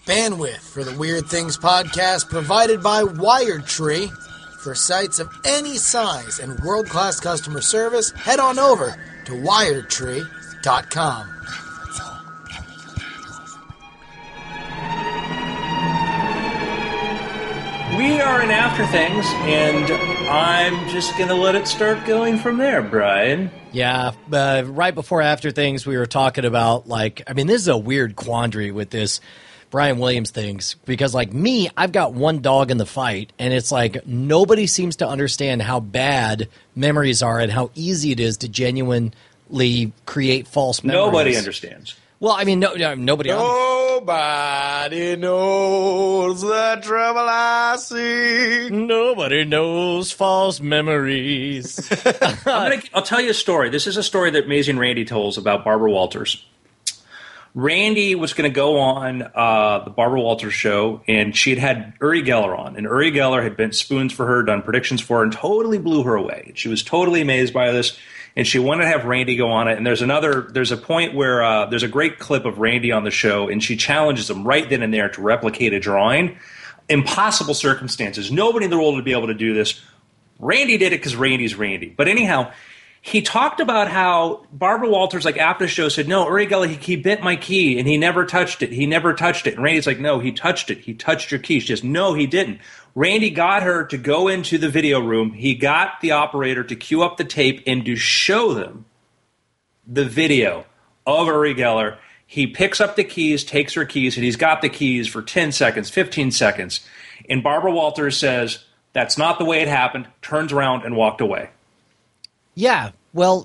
Bandwidth for the Weird Things podcast provided by WiredTree. For sites of any size and world-class customer service, head on over to WiredTree.com. We are in After Things, and I'm just going to let it start going from there, Brian. Yeah, right before After Things, we were talking about, this is a weird quandary with this Brian Williams things, because me, I've got one dog in the fight, and it's like nobody seems to understand how bad memories are and how easy it is to genuinely create false memories. Nobody understands. Well, nobody. Nobody knows the trouble I see. Nobody knows false memories. I'll tell you a story. This is a story that Amazing Randy tells about Barbara Walters. Randy was going to go on the Barbara Walters show, and she had Uri Geller on. And Uri Geller had bent spoons for her, done predictions for her, and totally blew her away. She was totally amazed by this, and she wanted to have Randy go on it. And there's a point where there's a great clip of Randy on the show, and she challenges him right then and there to replicate a drawing. Impossible circumstances. Nobody in the world would be able to do this. Randy did it because Randy's Randy. But anyhow, he talked about how Barbara Walters, after the show, said, no, Uri Geller, he bit my key, and he never touched it. He never touched it. And Randy's like, no, he touched it. He touched your key. She says, no, he didn't. Randy got her to go into the video room. He got the operator to cue up the tape and to show them the video of Uri Geller. He picks up the keys, takes her keys, and he's got the keys for 10 seconds, 15 seconds. And Barbara Walters says, that's not the way it happened, turns around and walked away. Yeah, well,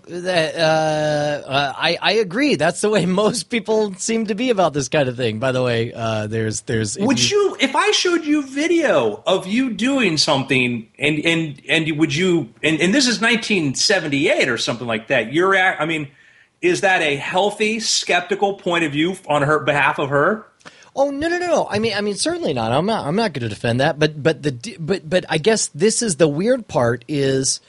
I agree. That's the way most people seem to be about this kind of thing. By the way, if I showed you video of you doing something, and would you, and this is 1978 or something like that? Is that a healthy, skeptical point of view on her behalf of her? Oh no! I mean, certainly not. I'm not going to defend that. But I guess this is the weird part is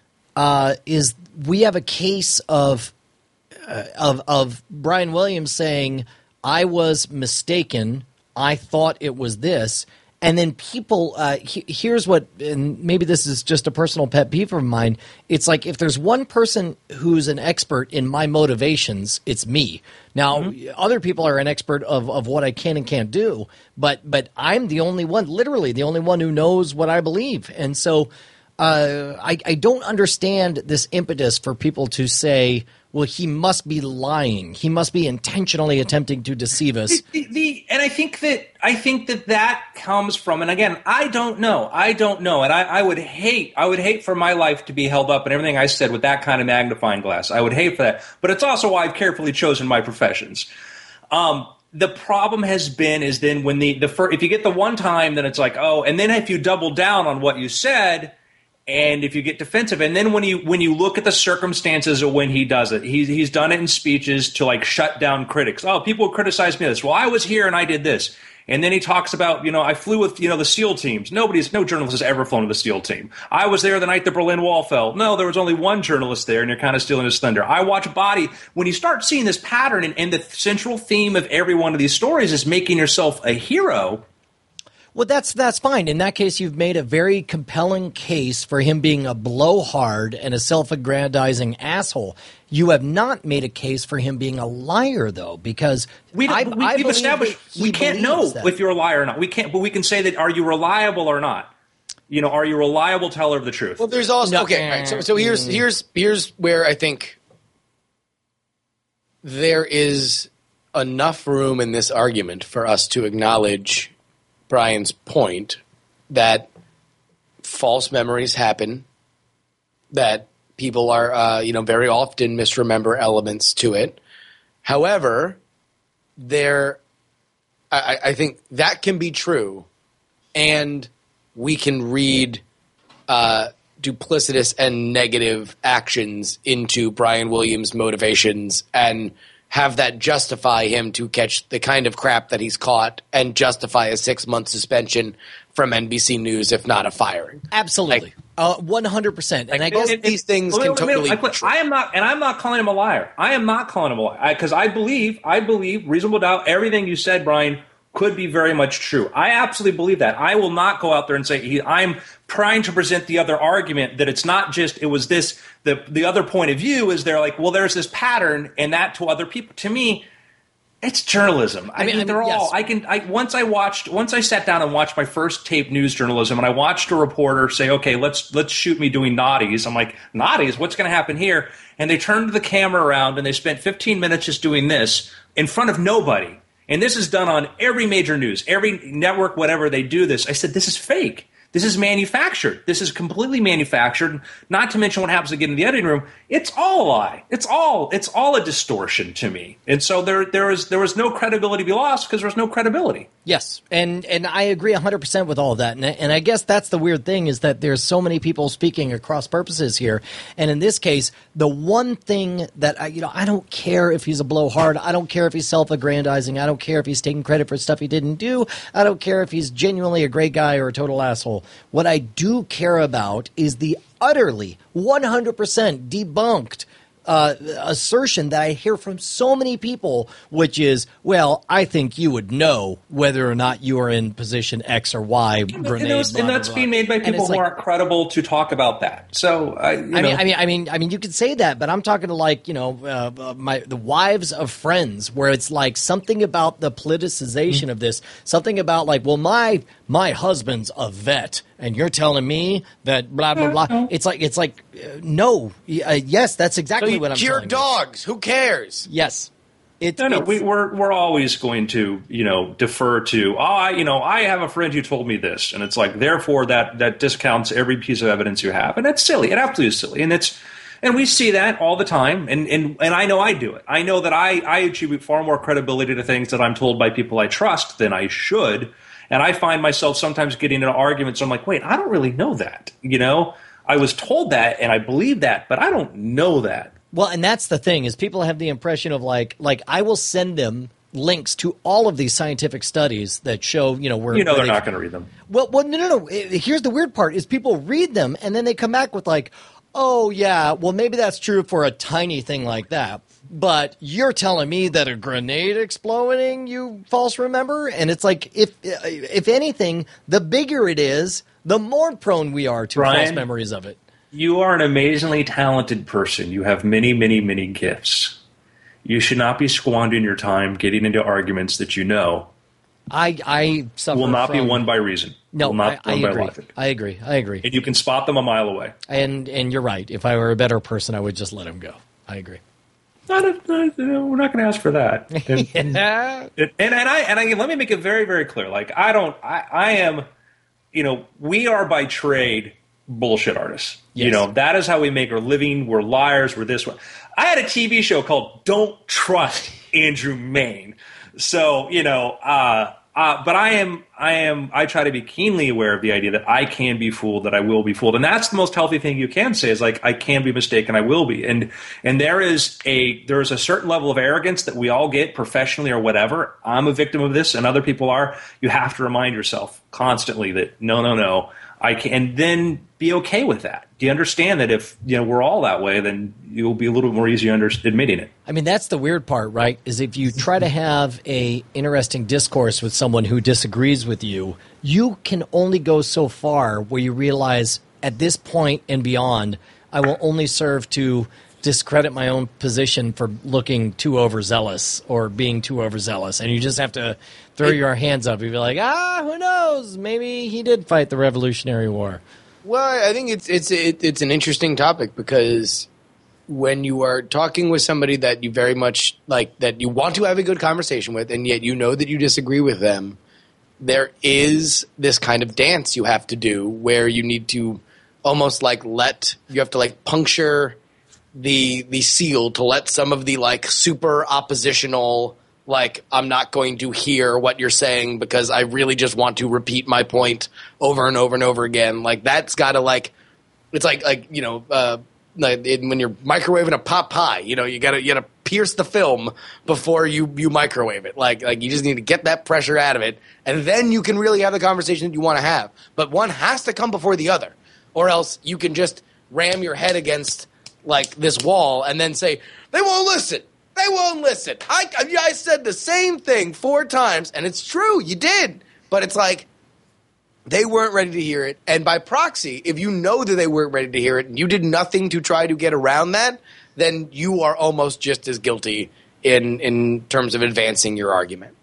we have a case of Brian Williams saying, I was mistaken, I thought it was this, and then people here's what, and maybe this is just a personal pet peeve of mine, it's like if there's one person who's an expert in my motivations, it's me. Now, other people are an expert of what I can and can't do, but I'm the only one, literally the only one who knows what I believe, and so I don't understand this impetus for people to say, well, he must be lying. He must be intentionally attempting to deceive us. And I think that comes from, and again, I don't know. And I would hate for my life to be held up and everything I said with that kind of magnifying glass. I would hate for that. But it's also why I've carefully chosen my professions. The problem has been is then when if you get the one time, then it's like, oh, and then if you double down on what you said, and if you get defensive, and then when you look at the circumstances of when he does it, he's done it in speeches to shut down critics. Oh, people criticize me this. Well, I was here and I did this. And then he talks about, I flew with, the SEAL teams. No journalist has ever flown with a SEAL team. I was there the night the Berlin Wall fell. No, there was only one journalist there, and you're kind of stealing his thunder. I watch Body. When you start seeing this pattern, and the central theme of every one of these stories is making yourself a hero. Well, that's fine. In that case, you've made a very compelling case for him being a blowhard and a self-aggrandizing asshole. You have not made a case for him being a liar, though, because we've established we can't know if you're a liar or not. We can't, but we can say that, are you reliable or not? Are you a reliable teller of the truth? Well, there's also okay. Right, so here's where I think there is enough room in this argument for us to acknowledge Brian's point that false memories happen, that people are, very often misremember elements to it. However, I think that can be true, and we can read duplicitous and negative actions into Brian Williams' motivations and have that justify him to catch the kind of crap that he's caught and justify a 6-month suspension from NBC News, if not a firing. Absolutely. 100%. And I guess these things can totally be true. I'm not calling him a liar. I am not calling him a liar because I believe, reasonable doubt, everything you said, Brian, could be very much true. I absolutely believe that. I will not go out there and say I'm trying to present the other argument that it's not just it was this. The other point of view is they're like, well, there's this pattern, and that to other people. To me, it's journalism. I mean, they're all. Once I sat down and watched my first tape news journalism, and I watched a reporter say, "Okay, let's shoot me doing naughties." I'm like, "Naughties? What's going to happen here?" And they turned the camera around and they spent 15 minutes just doing this in front of nobody. And this is done on every major news, every network, whatever they do this. I said, this is fake. This is manufactured. This is completely manufactured. Not to mention what happens to get in the editing room. It's all a lie. It's all a distortion to me. And so there was no credibility to be lost because there was no credibility. Yes, and I agree 100% with all of that. And I guess that's the weird thing is that there's so many people speaking across purposes here. And in this case, the one thing that I don't care if he's a blowhard. I don't care if he's self-aggrandizing. I don't care if he's taking credit for stuff he didn't do. I don't care if he's genuinely a great guy or a total asshole. What I do care about is the utterly 100% debunked assertion that I hear from so many people, which is, well, I think you would know whether or not you are in position X or Y. And that's being made by people who aren't credible to talk about that. So, I mean, you could say that, but I'm talking to the wives of friends, where it's like something about the politicization of this, something about like, well, my husband's a vet, and you're telling me that blah blah blah. It's like no, yes, that's exactly what I'm saying. Cure dogs. Who cares? Yes. We're always going to defer to I have a friend who told me this, and it's like therefore that discounts every piece of evidence you have, and that's silly. It absolutely is silly, and we see that all the time, and I know I do it. I know that I attribute far more credibility to things that I'm told by people I trust than I should, and I find myself sometimes getting into arguments. So I'm like, wait, I don't really know that. I was told that, and I believe that, but I don't know that. Well, and that's the thing is people have the impression of like I will send them links to all of these scientific studies that show, where they're not going to read them. Well, no. Here's the weird part is people read them and then they come back with like, oh yeah, well maybe that's true for a tiny thing like that. But you're telling me that a grenade exploding, you false remember? And it's like if anything, the bigger it is, the more prone we are to false memories of it. You are an amazingly talented person. You have many, many, many gifts. You should not be squandering your time getting into arguments that I suffer will not from, be won by reason. No, will not I won by agree. logic. I agree. And you can spot them a mile away. And you're right. If I were a better person, I would just let him go. I agree. We're not going to ask for that. Yeah. And let me make it very, very clear. Like I am, we are by trade bullshit artists. Yes. That is how we make our living. We're liars. We're this one. I had a TV show called Don't Trust Andrew Mayne. So, but I try to be keenly aware of the idea that I can be fooled, that I will be fooled. And that's the most healthy thing you can say is like, I can be mistaken. I will be. And there is a certain level of arrogance that we all get professionally or whatever. I'm a victim of this and other people are. You have to remind yourself constantly that no. I can, and then be okay with that. Do you understand that if we're all that way, then you'll be a little bit more easy admitting it? I mean, that's the weird part, right? Is if you try to have a interesting discourse with someone who disagrees with you, you can only go so far where you realize at this point and beyond, I will only serve to discredit my own position for looking too overzealous or being too overzealous. And you just have to throw your hands up and be like, who knows? Maybe he did fight the Revolutionary War. Well, I think it's an interesting topic because when you are talking with somebody that you very much like, that you want to have a good conversation with, and yet you know that you disagree with them, there is this kind of dance you have to do where you need to almost like you have to like puncture the seal to let some of the like super oppositional, like I'm not going to hear what you're saying because I really just want to repeat my point over and over and over again. Like that's got to like, it's like when you're microwaving a pot pie, you gotta pierce the film before you microwave it. Like you just need to get that pressure out of it, and then you can really have the conversation that you want to have. But one has to come before the other, or else you can just ram your head against like this wall and then say, they won't listen. they won't listen. I said the same thing 4 times, and it's true, you did. But it's like, they weren't ready to hear it. And by proxy, if you know that they weren't ready to hear it and you did nothing to try to get around that, then you are almost just as guilty in terms of advancing your argument.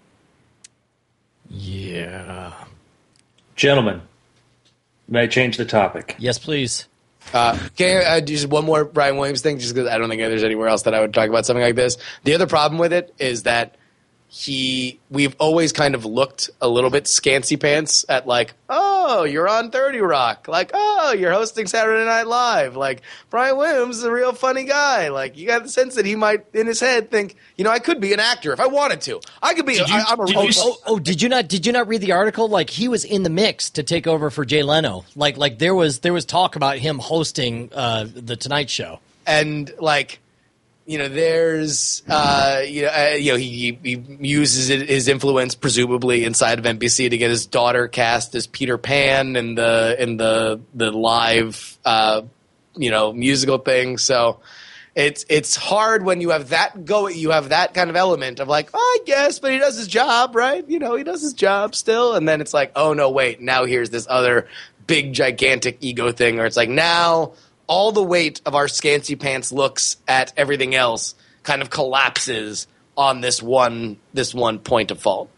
Yeah. Gentlemen, may I change the topic? Yes, please. Can I do just one more Brian Williams thing, just because I don't think there's anywhere else that I would talk about something like this. The other problem with it is that we've always kind of looked a little bit scancy pants at like, oh, you're on 30 Rock. Like, oh, you're hosting Saturday Night Live. Like, Brian Williams is a real funny guy. Like, you got the sense that he might, in his head, think, I could be an actor if I wanted to. I could be, I'm a robot. Did you not read the article? Like, he was in the mix to take over for Jay Leno. Like there was talk about him hosting the Tonight Show. And like, there's, he uses his influence presumably inside of NBC to get his daughter cast as Peter Pan in the live, musical thing. So it's hard when you have that kind of element of like, oh, I guess, but he does his job, right? He does his job still. And then it's like, oh no, wait, now here's this other big gigantic ego thing where it's like, now all the weight of our scancy pants looks at everything else kind of collapses on this one point of fault.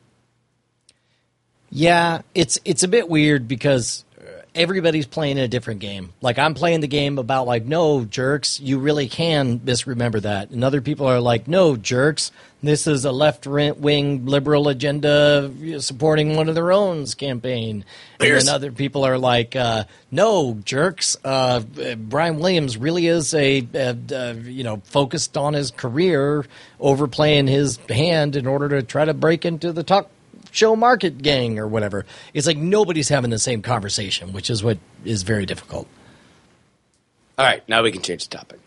Yeah, it's a bit weird because everybody's playing a different game. Like, I'm playing the game about like, no, jerks, you really can misremember that. And other people are like, no, jerks, this is a left-wing liberal agenda supporting one of their own campaign. And then other people are like, no, jerks, Brian Williams really is focused on his career, overplaying his hand in order to try to break into the talk show market gang or whatever. It's like nobody's having the same conversation, which is what is very difficult. All right, now we can change the topic.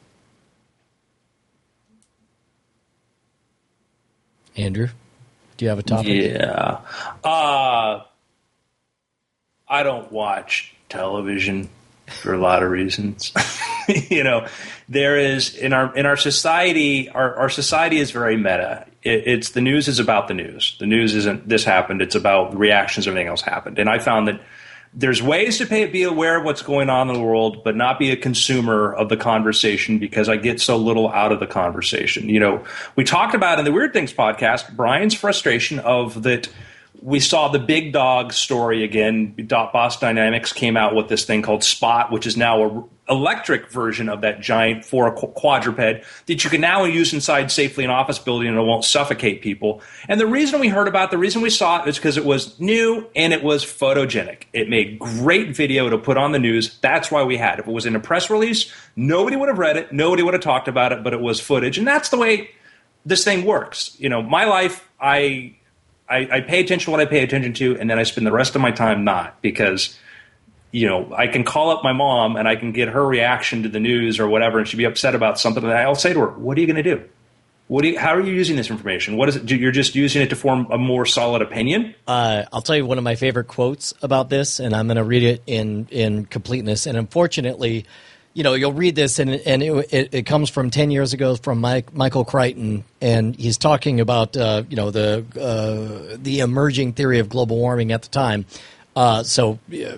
Andrew, do you have a topic? Yeah. I don't watch television for a lot of reasons. There is in our society, our society is very meta. It's the news is about the news. The news isn't this happened. It's about the reactions everything else happened. And I found that there's ways to be aware of what's going on in the world, but not be a consumer of the conversation because I get so little out of the conversation. We talked about in the Weird Things podcast, Brian's frustration of that. We saw the big dog story again. Boston Dynamics came out with this thing called Spot, which is now an electric version of that giant quadruped that you can now use inside safely an office building and it won't suffocate people. And the reason we heard about it, the reason we saw it is because it was new and it was photogenic. It made great video to put on the news. That's why we had it. If it was in a press release, nobody would have read it. Nobody would have talked about it, but it was footage. And that's the way this thing works. My life, I pay attention to what I pay attention to, and then I spend the rest of my time not because, I can call up my mom and I can get her reaction to the news or whatever, and she'd be upset about something. And I'll say to her, "What are you going to do? How are you using this information? What is it? You're just using it to form a more solid opinion?" I'll tell you one of my favorite quotes about this, and I'm going to read it in completeness. And unfortunately, you'll read this, and it comes from 10 years ago from Michael Crichton, and he's talking about the emerging theory of global warming at the time. So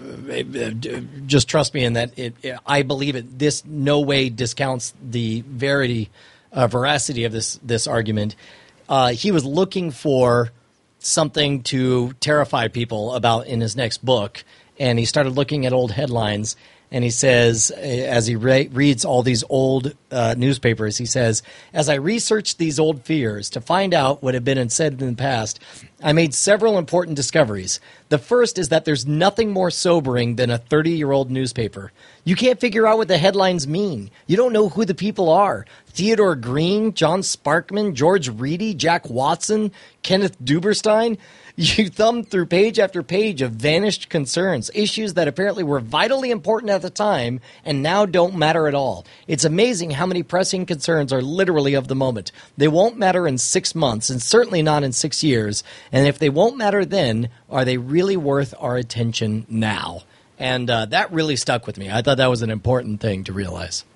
just trust me in that I believe it. This no way discounts the veracity of this argument. He was looking for something to terrify people about in his next book, and he started looking at old headlines. And he says, as he reads all these old newspapers, he says, as I researched these old fears to find out what had been said in the past, I made several important discoveries. The first is that there's nothing more sobering than a 30-year-old newspaper. You can't figure out what the headlines mean. You don't know who the people are. Theodore Green, John Sparkman, George Reedy, Jack Watson, Kenneth Duberstein. You thumb through page after page of vanished concerns, issues that apparently were vitally important at the time and now don't matter at all. It's amazing how many pressing concerns are literally of the moment. They won't matter in 6 months and certainly not in 6 years. And if they won't matter then, are they really worth our attention now? And that really stuck with me. I thought that was an important thing to realize.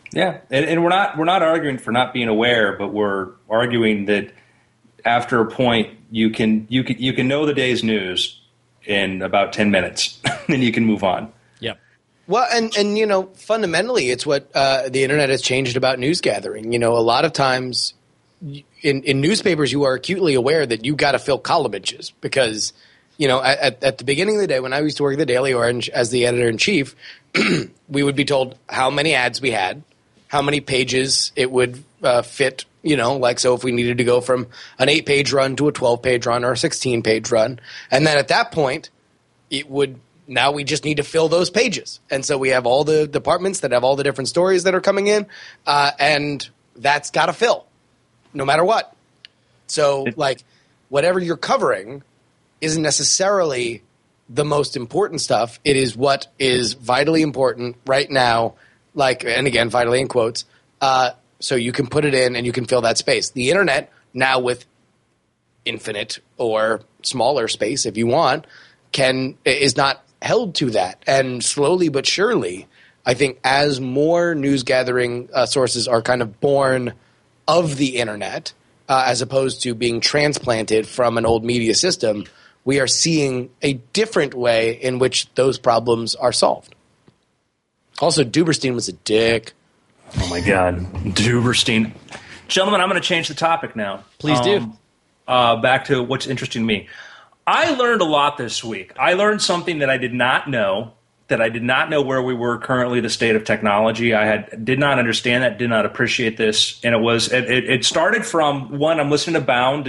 Yeah, and we're not arguing for not being aware, but we're arguing that after a point you can know the day's news in about 10 minutes, then you can move on. Yep. Well, and fundamentally, it's what the internet has changed about news gathering. A lot of times in newspapers, you are acutely aware that you got to fill column inches because, at the beginning of the day, when I used to work at the Daily Orange as the editor in chief, we would be told how many ads we had, how many pages it would fit. So if we needed to go from an 8-page run to a 12-page run or a 16-page run, and then at that point, now we just need to fill those pages. And so we have all the departments that have all the different stories that are coming in, and that's got to fill, no matter what. So, whatever you're covering isn't necessarily the most important stuff. It is what is vitally important right now, and again, vitally in quotes, so you can put it in and you can fill that space. The internet, now with infinite or smaller space, if you want, is not held to that. And slowly but surely, I think as more news gathering sources are kind of born of the internet, as opposed to being transplanted from an old media system, we are seeing a different way in which those problems are solved. Also, Duberstein was a dick. Oh, my God. Duberstein. Gentlemen, I'm going to change the topic now. Please do. Back to what's interesting to me. I learned a lot this week. I learned something that I did not know, where we were currently, the state of technology. Did not understand that, did not appreciate this. And it started from, one, I'm listening to Bound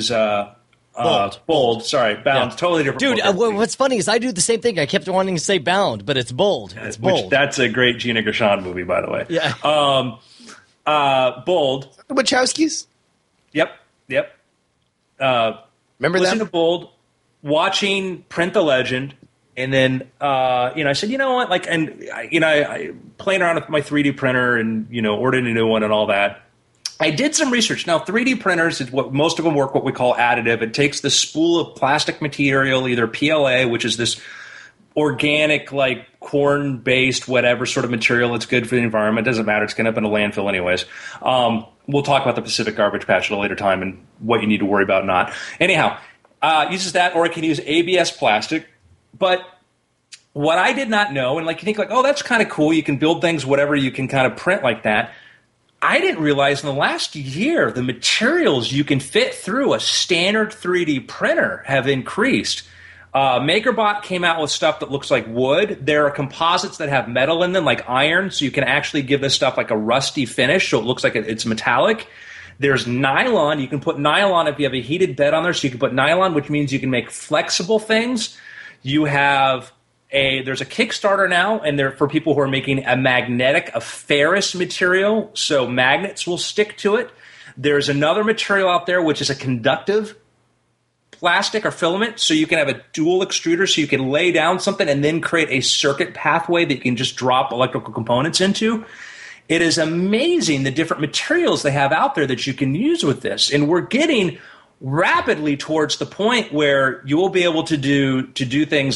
Bold. Sorry, Bound. Yeah. Totally different. Dude, what's funny is I do the same thing. I kept wanting to say Bound, but it's Bold. It's Bold. That's a great Gina Gershon movie, by the way. Yeah. Bold. The Wachowskis? Yep. Remember Listen that? to Bold, watching Print the Legend, and then I said, you know what? I playing around with my 3D printer and ordered a new one and all that. I did some research. Now, 3D printers is what most of them work what we call additive. It takes the spool of plastic material, either PLA, which is this organic, corn-based, whatever sort of material that's good for the environment. It doesn't matter. It's going to end up in a landfill anyways. We'll talk about the Pacific Garbage Patch at a later time and what you need to worry about and not. Anyhow, uses that, or it can use ABS plastic. But what I did not know, and you think oh, that's kind of cool. You can build things, whatever, you can kind of print like that. I didn't realize in the last year the materials you can fit through a standard 3D printer have increased. MakerBot came out with stuff that looks like wood. There are composites that have metal in them, like iron, so you can actually give this stuff a rusty finish, so it looks like it's metallic. There's nylon. You can put nylon if you have a heated bed on there, so you can put nylon, which means you can make flexible things. You have there's a Kickstarter now, and they're for people who are making a ferrous material, so magnets will stick to it. There's another material out there which is a conductive plastic or filament, so you can have a dual extruder, so you can lay down something and then create a circuit pathway that you can just drop electrical components into. It is amazing the different materials they have out there that you can use with this, and we're getting rapidly towards the point where you will be able to do things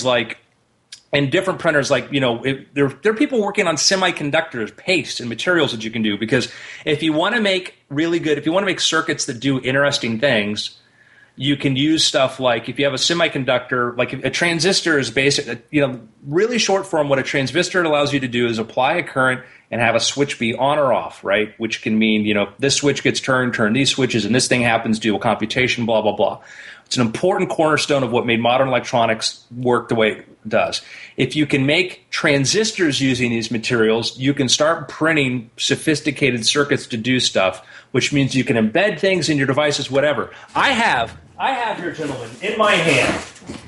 and different printers, there are people working on semiconductors, paste, and materials that you can do. Because if you want to make circuits that do interesting things, you can use stuff if you have a semiconductor, a transistor is basic, really short form. What a transistor allows you to do is apply a current and have a switch be on or off, right? Which can mean, this switch gets turned, turn these switches, and this thing happens, do a computation, blah, blah, blah. It's an important cornerstone of what made modern electronics work the way it does. If you can make transistors using these materials, you can start printing sophisticated circuits to do stuff, which means you can embed things in your devices, whatever. I have here, gentlemen, in my hand,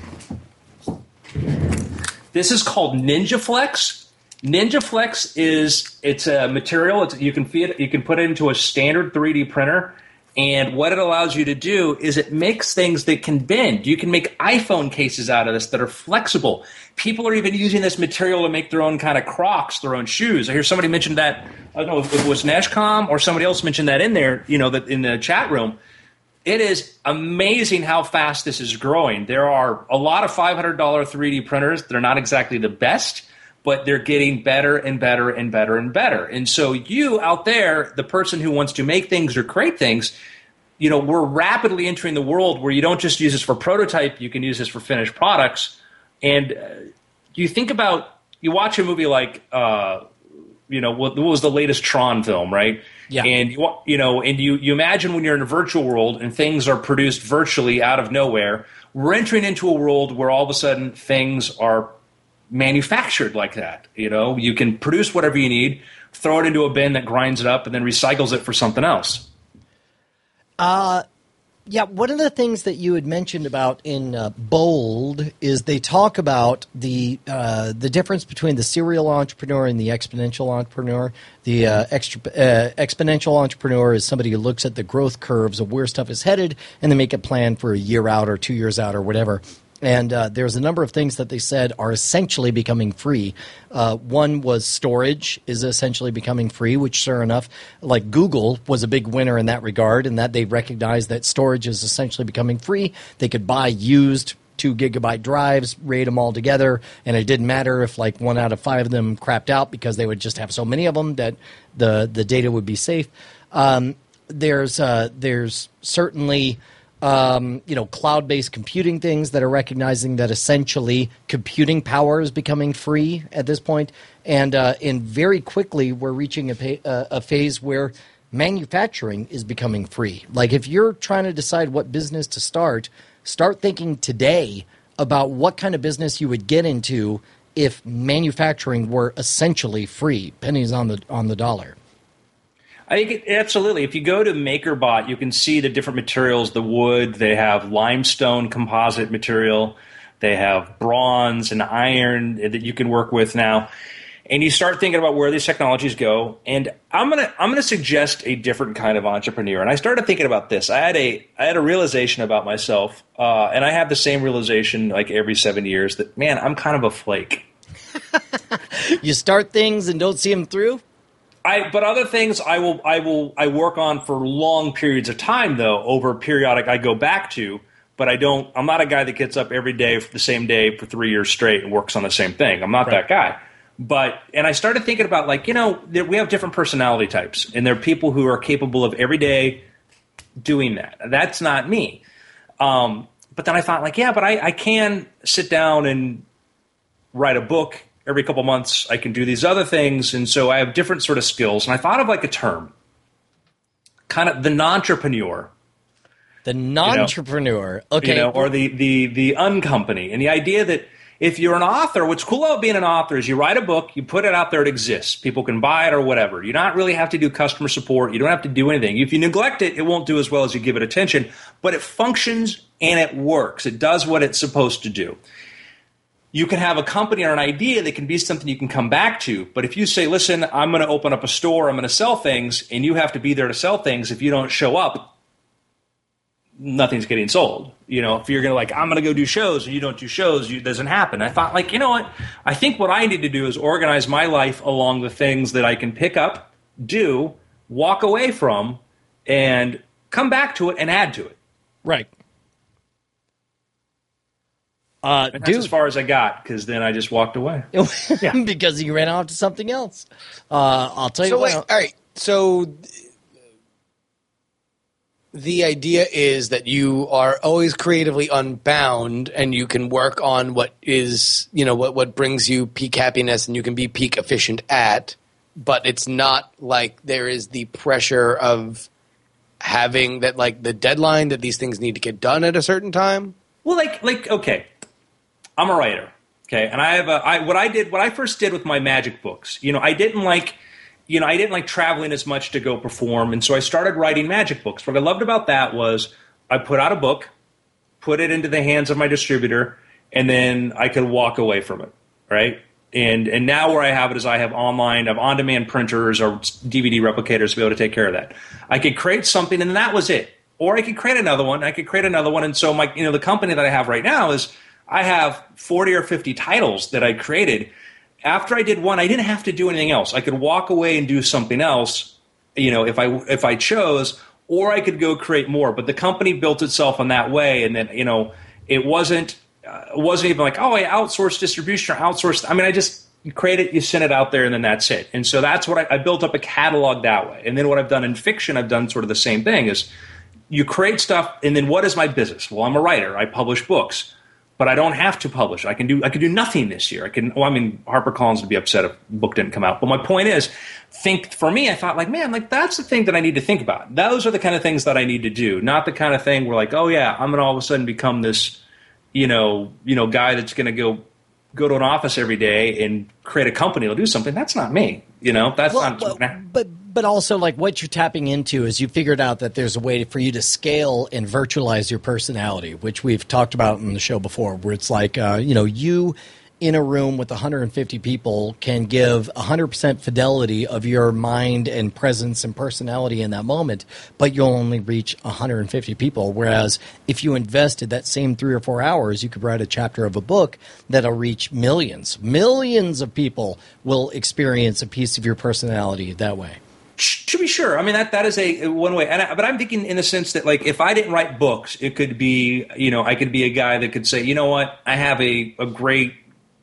this is called NinjaFlex. NinjaFlex it's a material. You can put it into a standard 3D printer. And what it allows you to do is it makes things that can bend. You can make iPhone cases out of this that are flexible. People are even using this material to make their own kind of Crocs, their own shoes. I hear somebody mention that. I don't know if it was Nashcom or somebody else mentioned that in there, that in the chat room. It is amazing how fast this is growing. There are a lot of $500 3D printers that are not exactly the best, but they're getting better and better and better and better. And so you out there, the person who wants to make things or create things, we're rapidly entering the world where you don't just use this for prototype, you can use this for finished products. And you think about, you watch a movie like, what was the latest Tron film, right? Yeah. And you imagine when you're in a virtual world and things are produced virtually out of nowhere, we're entering into a world where all of a sudden things are manufactured like that. You can produce whatever you need, throw it into a bin that grinds it up and then recycles it for something else. Yeah, one of the things that you had mentioned about in Bold is they talk about the difference between the serial entrepreneur and the exponential entrepreneur. The exponential entrepreneur is somebody who looks at the growth curves of where stuff is headed and they make a plan for a year out or 2 years out or whatever. And there's a number of things that they said are essentially becoming free. One was storage is essentially becoming free, which sure enough, like Google was a big winner in that regard, in that they recognized that storage is essentially becoming free. They could buy used 2 gigabyte drives, RAID them all together, and it didn't matter if like 1 out of 5 of them crapped out because they would just have so many of them that the data would be safe. There's certainly cloud-based computing things that are recognizing that essentially computing power is becoming free at this point. And very quickly, we're reaching a phase where manufacturing is becoming free. Like if you're trying to decide what business to start thinking today about what kind of business you would get into if manufacturing were essentially free, pennies on the dollar. I think absolutely. If you go to MakerBot, you can see the different materials, the wood. They have limestone composite material. They have bronze and iron that you can work with now. And you start thinking about where these technologies go. And I'm gonna suggest a different kind of entrepreneur. And I started thinking about this. I had a realization about myself, and I have the same realization like every 7 years that, man, I'm kind of a flake. You start things and don't see them through? But other things I work on for long periods of time, though, over periodic I go back to, but I'm not a guy that gets up every day for the same day for 3 years straight and works on the same thing. I'm not that guy. And I started thinking about we have different personality types, and there are people who are capable of every day doing that. That's not me. But then I thought but I can sit down and write a book every couple months. I can do these other things, and so I have different sort of skills. And I thought of a term, kind of the non-entrepreneur. The non-entrepreneur, okay. Or the uncompany. And the idea that if you're an author, what's cool about being an author is you write a book, you put it out there, it exists. People can buy it or whatever. You don't really have to do customer support. You don't have to do anything. If you neglect it, it won't do as well as you give it attention. But it functions and it works. It does what it's supposed to do. You can have a company or an idea that can be something you can come back to. But if you say, listen, I'm going to open up a store, I'm going to sell things, and you have to be there to sell things, if you don't show up, nothing's getting sold. If you're going to I'm going to go do shows and you don't do shows, it doesn't happen. I thought what? I think what I need to do is organize my life along the things that I can pick up, do, walk away from, and come back to it and add to it. Right. That's as far as I got, because then I just walked away. Because you ran off to something else. I'll tell you what. All right. So the idea is that you are always creatively unbound, and you can work on what is, what brings you peak happiness, and you can be peak efficient at. But it's not like there is the pressure of having that, the deadline that these things need to get done at a certain time. Well, okay. I'm a writer, okay, and I have what I first did with my magic books. I didn't like traveling as much to go perform, and so I started writing magic books. What I loved about that was I put out a book, put it into the hands of my distributor, and then I could walk away from it, right? And now where I have it is I have on-demand printers or DVD replicators to be able to take care of that. I could create something, and that was it. Or I could create another one. And so the company that I have right now is, I have 40 or 50 titles that I created. After I did one, I didn't have to do anything else. I could walk away and do something else, if I chose, or I could go create more. But the company built itself in that way, and then it wasn't even I outsourced distribution or outsourced. I mean, You create it, you send it out there, and then that's it. And so that's what I built up a catalog that way. And then what I've done in fiction, I've done sort of the same thing is you create stuff, and then what is my business? Well, I'm a writer. I publish books. But I don't have to publish. I can do nothing this year. HarperCollins would be upset if the book didn't come out. But my point is, for me, I thought that's the thing that I need to think about. Those are the kind of things that I need to do, not the kind of thing where oh yeah, I'm gonna all of a sudden become this, guy that's gonna go to an office every day and create a company to do something. That's not me. That's not. But also, what you're tapping into is you figured out that there's a way for you to scale and virtualize your personality, which we've talked about in the show before, where it's you in a room with 150 people can give 100% fidelity of your mind and presence and personality in that moment, but you'll only reach 150 people. Whereas if you invested that same 3 or 4 hours, you could write a chapter of a book that'll reach millions. Millions of people will experience a piece of your personality that way. To be sure. I mean, that is a one way. But I'm thinking in the sense that, if I didn't write books, it could be, I could be a guy that could say, you know what, I have a great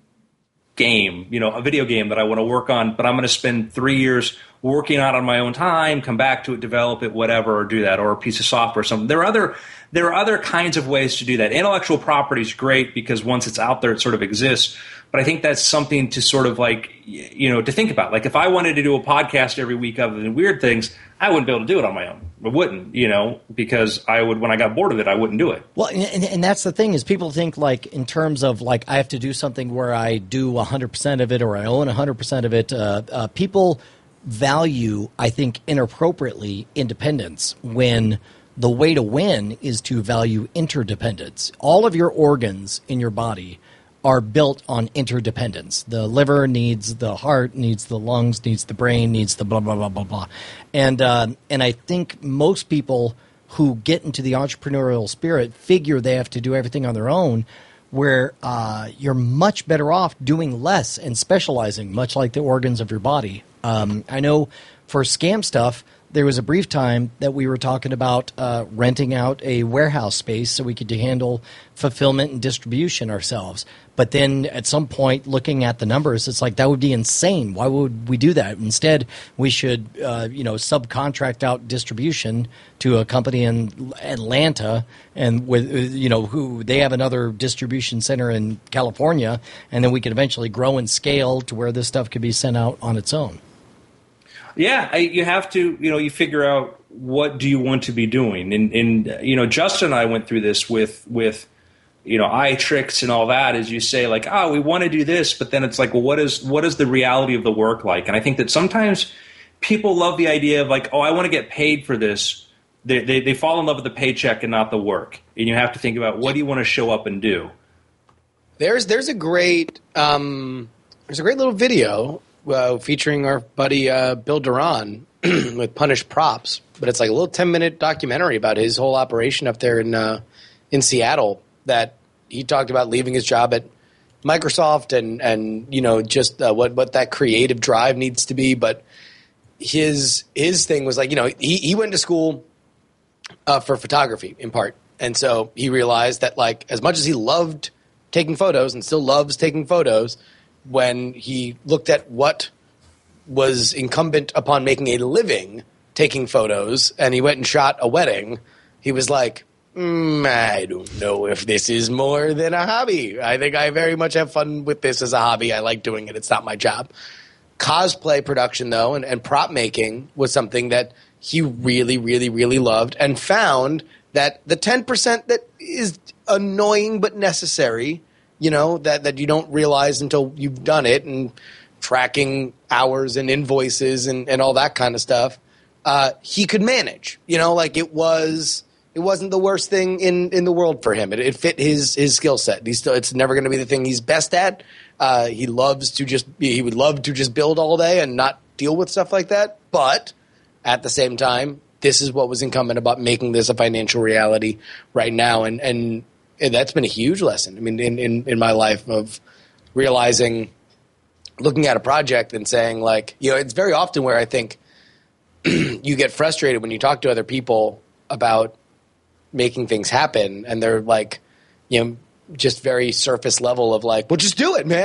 game, a video game that I want to work on, but I'm going to spend 3 years working on it on my own time, come back to it, develop it, whatever, or do that, or a piece of software or something. There are other kinds of ways to do that. Intellectual property is great because once it's out there, it sort of exists. But I think that's something to sort of to think about. If I wanted to do a podcast every week other than Weird Things, I wouldn't be able to do it on my own. I wouldn't, because I would, when I got bored of it, I wouldn't do it. Well, and that's the thing is people think in terms of I have to do something where I do 100% of it or I own 100% of it. People value, I think, inappropriately independence when the way to win is to value interdependence. All of your organs in your body are built on interdependence. The liver needs the heart, needs the lungs, needs the brain, needs the blah, blah, blah, blah, blah. And I think most people who get into the entrepreneurial spirit figure they have to do everything on their own, where you're much better off doing less and specializing, much like the organs of your body. I know for Scam Stuff, there was a brief time that we were talking about renting out a warehouse space so we could handle fulfillment and distribution ourselves. But then at some point, looking at the numbers, it's that would be insane. Why would we do that? Instead, we should subcontract out distribution to a company in Atlanta, and with who they have another distribution center in California, and then we could eventually grow and scale to where this stuff could be sent out on its own. Yeah, you have to, you figure out what do you want to be doing. And Justin and I went through this with iTricks and all that, as you say, we want to do this, but then it's what is the reality of the work like? And I think that sometimes people love the idea of I want to get paid for this. They fall in love with the paycheck and not the work. And you have to think about what do you want to show up and do. There's a great little video featuring our buddy Bill Duran with Punished Props, but it's a little 10-minute documentary about his whole operation up there in Seattle, that he talked about leaving his job at Microsoft and just what that creative drive needs to be. But his thing was he went to school for photography in part, and so he realized that as much as he loved taking photos and still loves taking photos, when he looked at what was incumbent upon making a living taking photos, and he went and shot a wedding, he was I don't know if this is more than a hobby. I think I very much have fun with this as a hobby. I like doing it. It's not my job. Cosplay production, though, and prop making was something that he really, really, really loved, and found that the 10% that is annoying but necessary, that you don't realize until you've done it, and tracking hours and invoices and all that kind of stuff, he could manage. It wasn't the worst thing in the world for him. It fit his skill set. It's never going to be the thing he's best at. He would love to just build all day and not deal with stuff like that. But at the same time, this is what was incumbent about making this a financial reality right now. And that's been a huge lesson. I mean, in my life, of realizing, looking at a project and saying it's very often where I think you get frustrated when you talk to other people about making things happen, and they're just very surface level of well, just do it, man.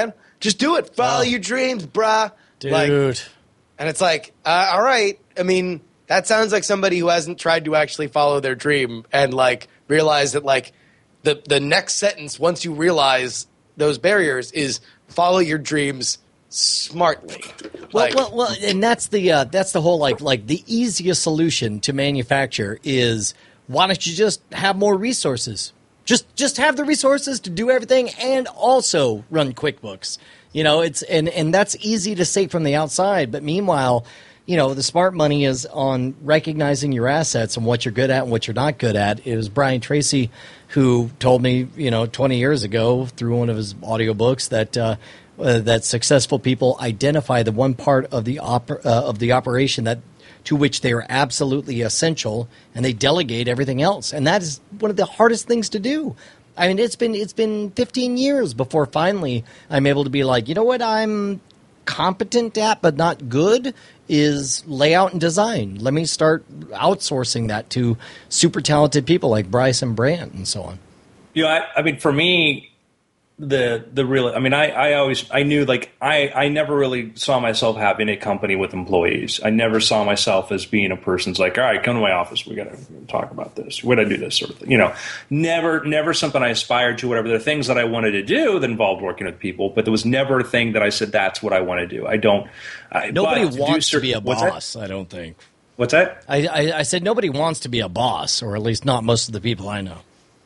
Just do it. Follow your dreams, brah. Dude. And it's like, all right. I mean, that sounds like somebody who hasn't tried to actually follow their dream and like realize that like the next sentence once you realize those barriers is follow your dreams smartly. Well, and that's the whole like the easiest solution to manufacture is why don't you just have more resources? Just have the resources to do everything and also run QuickBooks. You know, it's and that's easy to say from the outside, but meanwhile, you know, the smart money is on recognizing your assets and what you're good at and what you're not good at. It was Brian Tracy who told me, 20 years ago through one of his audiobooks that successful people identify the one part of the operation that to which they are absolutely essential, and they delegate everything else. And that is one of the hardest things to do. I mean, it's been 15 years before finally I'm able to be like, you know what I'm competent at but not good is layout and design. Let me start outsourcing that to super talented people like Bryce and Brant and so on. I mean, for me, the real, I mean, I knew, like, I never really saw myself having a company with employees. I never saw myself as being a person's like, all right, come to my office. We got to talk about this. Would I do this sort of thing? Never something I aspired to, whatever. There are things that I wanted to do that involved working with people, but there was never a thing that I said, that's what I want to do. Nobody wants to be a boss, I don't think. What's that? I said nobody wants to be a boss, or at least not most of the people I know.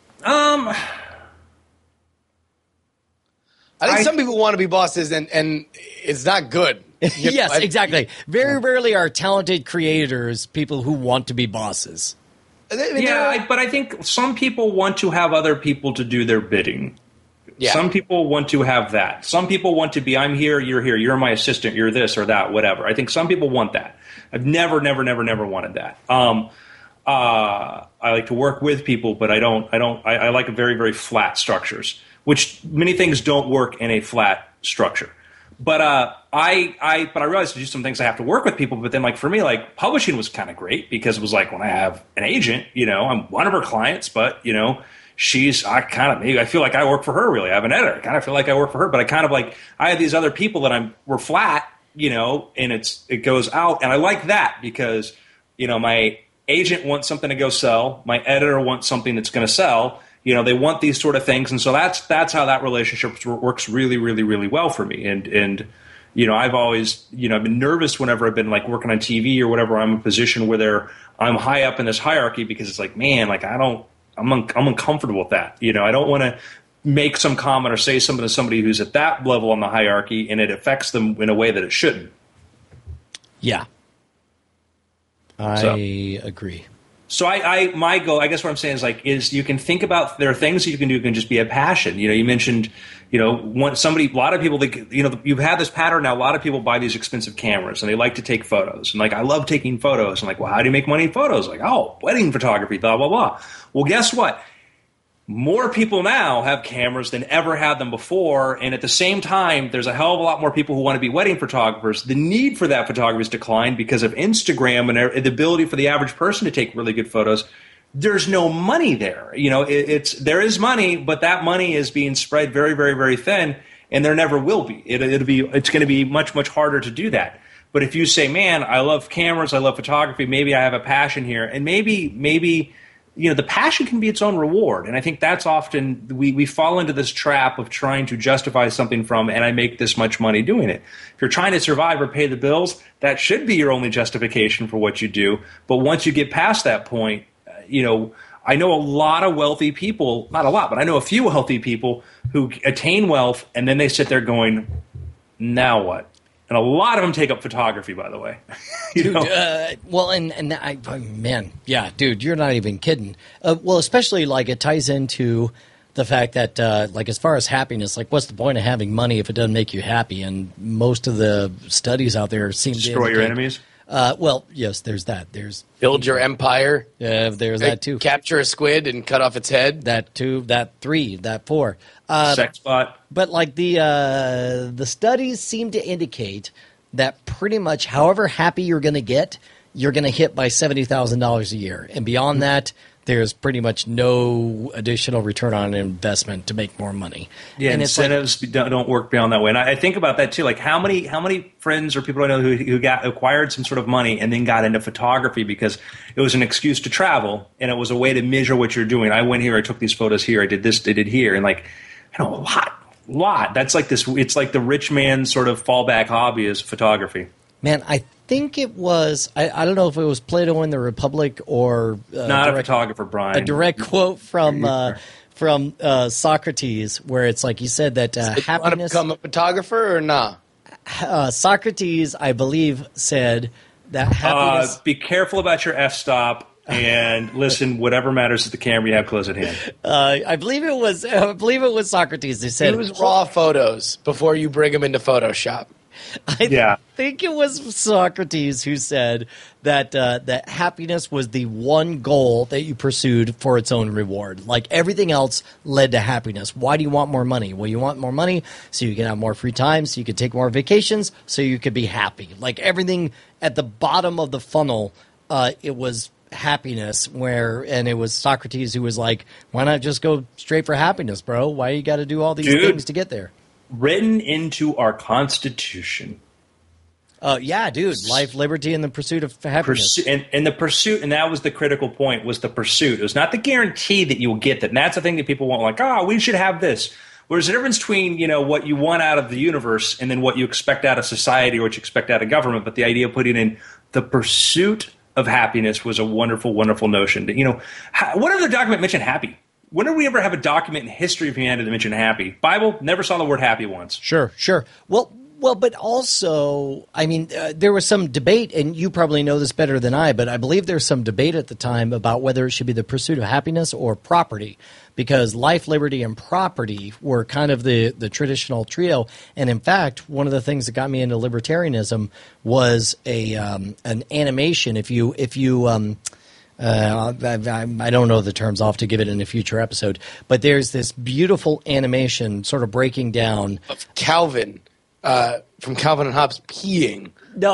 I think some people want to be bosses, and it's not good. Yes, exactly. Very rarely are talented creators people who want to be bosses. But I think some people want to have other people to do their bidding. Yeah. Some people want to have that. Some people want to be, I'm here, you're my assistant, you're this or that, whatever. I think some people want that. I've never wanted that. I like to work with people, but I like very, very flat structures, which many things don't work in a flat structure. But I realized to do some things I have to work with people. But then, like, for me, like, publishing was kind of great because it was like when I have an agent, I'm one of her clients, but I feel like I work for her. Really, I have an editor. I kind of feel like I work for her, but I kind of like I have these other people that we're flat, and it goes out, and I like that because my agent wants something to go sell, my editor wants something that's going to sell. They want these sort of things, and so that's how that relationship works really, really, really well for me. And I've always I've been nervous whenever I've been like working on TV or whatever. I'm in a position where I'm high up in this hierarchy because it's like, man, like I'm uncomfortable with that. I don't want to make some comment or say something to somebody who's at that level on the hierarchy and it affects them in a way that it shouldn't. Yeah, I agree. So my goal, I guess what I'm saying is you can think about, there are things that you can do can just be a passion. You mentioned, a lot of people, you've had this pattern now. A lot of people buy these expensive cameras and they like to take photos. And like, I love taking photos. And like, well, how do you make money in photos? Like, oh, wedding photography, blah, blah, blah. Well, guess what? More people now have cameras than ever had them before, and at the same time, there's a hell of a lot more people who want to be wedding photographers. The need for that photography has declined because of Instagram and the ability for the average person to take really good photos. There's no money there. There is money, but that money is being spread very, very, very thin, and there never will be. It's going to be much, much harder to do that. But if you say, man, I love cameras, I love photography, maybe I have a passion here, and maybe the passion can be its own reward. And I think that's often, we fall into this trap of trying to justify something from, and I make this much money doing it. If you're trying to survive or pay the bills, that should be your only justification for what you do. But once you get past that point, I know a lot of wealthy people, not a lot, but I know a few wealthy people who attain wealth, and then they sit there going, now what? And a lot of them take up photography, by the way. Dude, yeah, dude, you're not even kidding. Well, especially like it ties into the fact that, like, as far as happiness, like, what's the point of having money if it doesn't make you happy? And most of the studies out there seem to destroy your enemies. Well, yes, there's that. There's build your empire. There's that too. Capture a squid and cut off its head. That 2, that 3, that 4. Sex bot. But like the studies seem to indicate that pretty much however happy you're going to get, you're going to hit by $70,000 a year, and beyond that, there's pretty much no additional return on investment to make more money. Yeah, and incentives don't work beyond that way. And I think about that too. Like how many friends or people I know who got acquired some sort of money and then got into photography because it was an excuse to travel and it was a way to measure what you're doing. I went here, I took these photos here, I did this, I did here, and like I know a lot. That's like this. It's like the rich man sort of fallback hobby is photography. Man, I think it was. I don't know if it was Plato in the Republic or not a photographer, Brian. A direct quote from Socrates, where it's like he said that happiness. You want to become a photographer or not? Socrates, I believe, said that happiness. Be careful about your f-stop and listen. Whatever matters is the camera you have close at hand. I believe it was Socrates. They said use raw photos before you bring them into Photoshop. I think it was Socrates who said that that happiness was the one goal that you pursued for its own reward. Like everything else led to happiness. Why do you want more money? Well, you want more money so you can have more free time, so you can take more vacations, so you could be happy. Like everything at the bottom of the funnel, it was happiness. And it was Socrates who was like, "Why not just go straight for happiness, bro? Why you got to do all these things to get there?" Written into our Constitution. Yeah, dude. Life, liberty, and the pursuit of happiness. And the pursuit, and that was the critical point, was the pursuit. It was not the guarantee that you will get that. And that's the thing that people want, like, we should have this. Whereas the difference between, what you want out of the universe and then what you expect out of society or what you expect out of government, but the idea of putting in the pursuit of happiness was a wonderful, wonderful notion. What other document mentioned happy? When did we ever have a document in history of humanity that mentioned happy? Bible, never saw the word happy once. Sure. Well, but also, I mean, there was some debate, and you probably know this better than I, but I believe there's some debate at the time about whether it should be the pursuit of happiness or property, because life, liberty, and property were kind of the traditional trio. And in fact, one of the things that got me into libertarianism was an animation. If you I don't know the terms. I'll have to give it in a future episode. But there's this beautiful animation sort of breaking down of Calvin from Calvin and Hobbes peeing.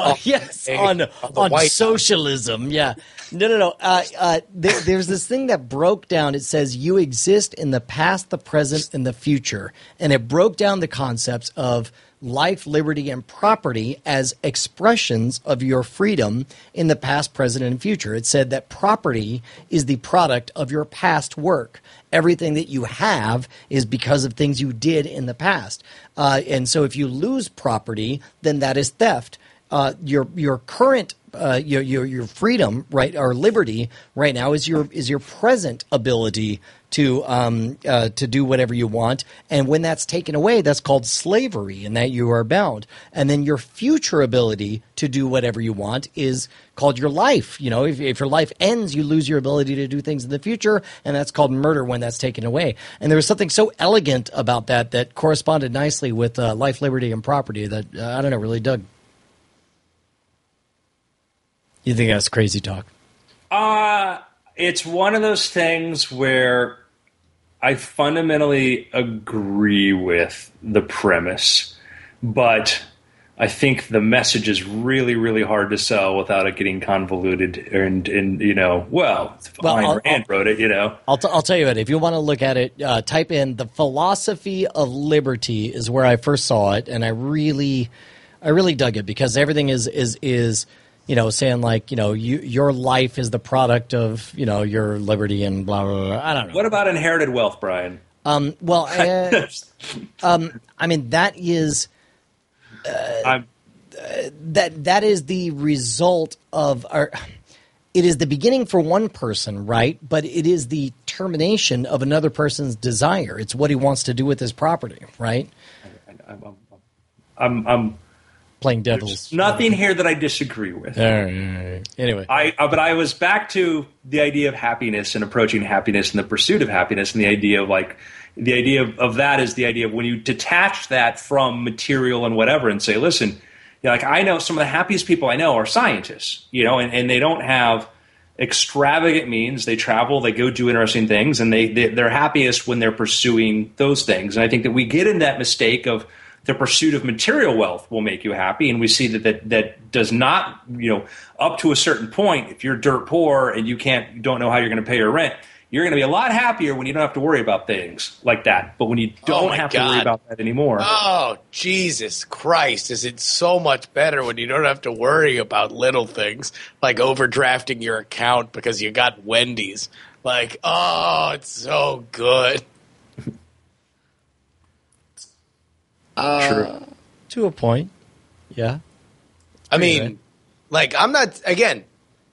On socialism. Yeah. No. There's this thing that broke down. It says you exist in the past, the present, and the future. And it broke down the concepts of life, liberty, and property as expressions of your freedom in the past, present, and future. It said that property is the product of your past work. Everything that you have is because of things you did in the past. And so if you lose property, then that is theft. Your current your freedom, right, or liberty right now is your present ability to do whatever you want, and when that's taken away, that's called slavery, and that you are bound. And then your future ability to do whatever you want is called your life. If your life ends, you lose your ability to do things in the future, and that's called murder when that's taken away. And there was something so elegant about that corresponded nicely with life, liberty, and property that I don't know, really dug. You think that's crazy talk? It's one of those things where I fundamentally agree with the premise, but I think the message is really, really hard to sell without it getting convoluted and Rand wrote it, I'll tell you what, if you want to look at it, type in the philosophy of liberty is where I first saw it, and I really dug it because everything is saying like, your life is the product of, your liberty and blah, blah, blah. I don't know. What about inherited wealth, Brian? I mean, that is that is the result of it is the beginning for one person, right? But it is the termination of another person's desire. It's what he wants to do with his property, right? I'm playing devil's. There's nothing here that I disagree with. Anyway, but I was back to the idea of happiness and approaching happiness and the pursuit of happiness, and the idea of that is the idea of when you detach that from material and whatever, and say, listen, I know some of the happiest people I know are scientists, and they don't have extravagant means. They travel, they go do interesting things, and they're happiest when they're pursuing those things. And I think that we get in that mistake of the pursuit of material wealth will make you happy. And we see that does not, up to a certain point, if you're dirt poor and you don't know how you're going to pay your rent, you're going to be a lot happier when you don't have to worry about things like that. But when you don't have to worry about that anymore. Oh, Jesus Christ. Is it so much better when you don't have to worry about little things like overdrafting your account because you got Wendy's? Like, oh, it's so good. True. To a point. Yeah. I mean, like, I'm not, again,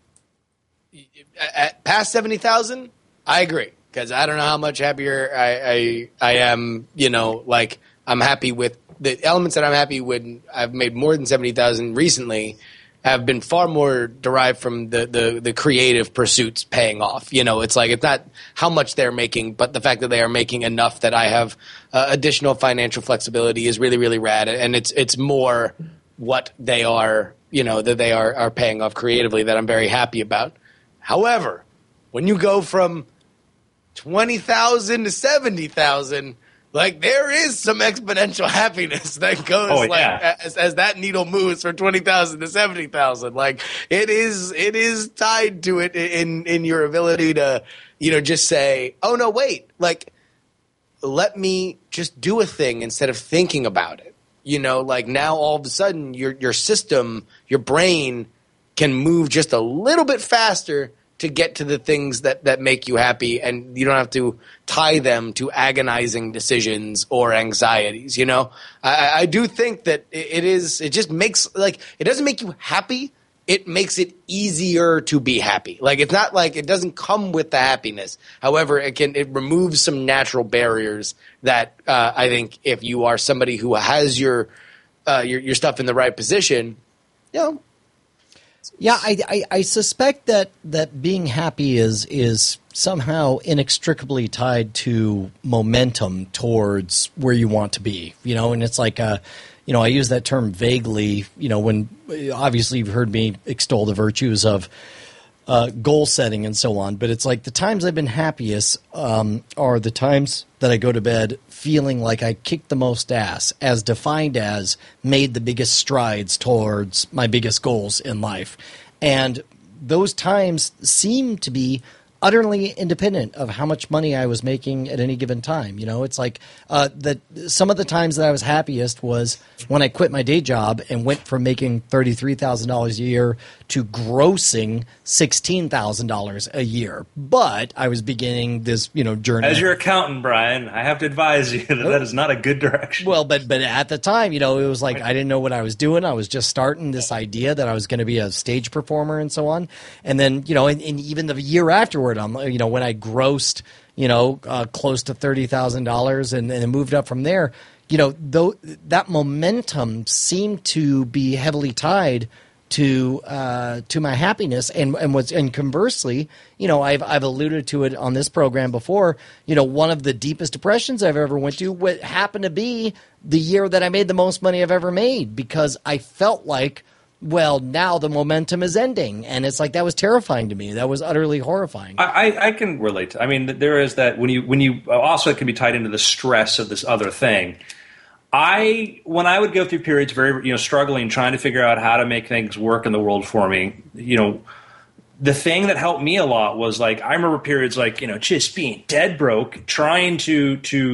past 70,000, I agree. Because I don't know how much happier I am, like, I'm happy with the elements that I'm happy with. I've made more than 70,000 recently have been far more derived from the creative pursuits paying off. It's like, it's not how much they're making, but the fact that they are making enough that I have additional financial flexibility is really, really rad. And it's more what they are, that they are paying off creatively that I'm very happy about. However, when you go from 20,000 to 70,000, like, there is some exponential happiness that goes as that needle moves from 20,000 to 70,000. Like, it is tied to it in your ability to, just say, oh no, wait, like, let me just do a thing instead of thinking about it. Like, now all of a sudden your system, your brain can move just a little bit faster to get to the things that make you happy, and you don't have to tie them to agonizing decisions or anxieties. I do think that it just makes, like, it doesn't make you happy. It makes it easier to be happy. Like, it's not like it doesn't come with the happiness. However, it removes some natural barriers that I think if you are somebody who has your stuff in the right position, Yeah, I suspect that being happy is somehow inextricably tied to momentum towards where you want to be, and it's like, I use that term vaguely, when obviously you've heard me extol the virtues of goal setting and so on, but it's like the times I've been happiest are the times that I go to bed feeling like I kicked the most ass, as defined as made the biggest strides towards my biggest goals in life. And those times seem to be utterly independent of how much money I was making at any given time. It's like that some of the times that I was happiest was when I quit my day job and went from making $33,000 a year to grossing $16,000 a year. But I was beginning this, journey. As your accountant, Brian, I have to advise you that is not a good direction. Well, but at the time, it was like I didn't know what I was doing. I was just starting this idea that I was going to be a stage performer and so on. And then, and even the year afterward, when I grossed, close to $30,000 and then moved up from there, though that momentum seemed to be heavily tied to my happiness, and conversely, I've alluded to it on this program before. One of the deepest depressions I've ever went to happened to be the year that I made the most money I've ever made, because I felt like, well, now the momentum is ending, and it's like that was terrifying to me. That was utterly horrifying. I can relate to. I mean, there is that when you also, it can be tied into the stress of this other thing. When I would go through periods very, struggling, trying to figure out how to make things work in the world for me, the thing that helped me a lot was, like, I remember periods like, just being dead broke, trying to